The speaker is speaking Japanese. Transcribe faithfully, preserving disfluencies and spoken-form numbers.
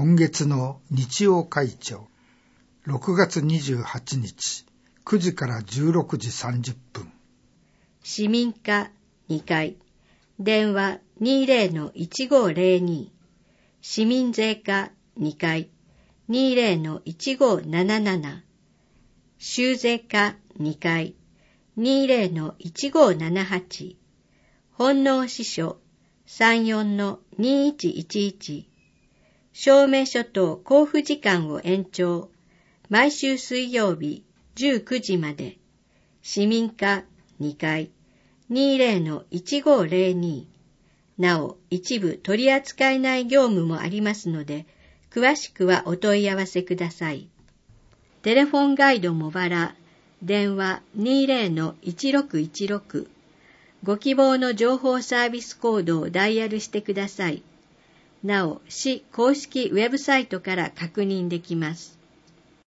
今月の日曜会長、ろくがつにじゅうはちにち、くじからじゅうろくじさんじゅっぷん。 市民課にかい、電話 にじゅうのいちごーぜろに、市民税課にかい、にじゅうのいちごーなななな、州税課にかい、にじゅうのいちごーななはち、本納支所さんじゅうよんのにいちいちいち、証明書等交付時間を延長、毎週水曜日じゅうくじまで、市民課にかい、にじゅうのいちごーぜろに、なお一部取り扱えない業務もありますので、詳しくはお問い合わせください。テレフォンガイド茂原、電話 にじゅうのいちろくいちろく、ご希望の情報サービスコードをダイヤルしてください。なお、市公式ウェブサイトから確認できます。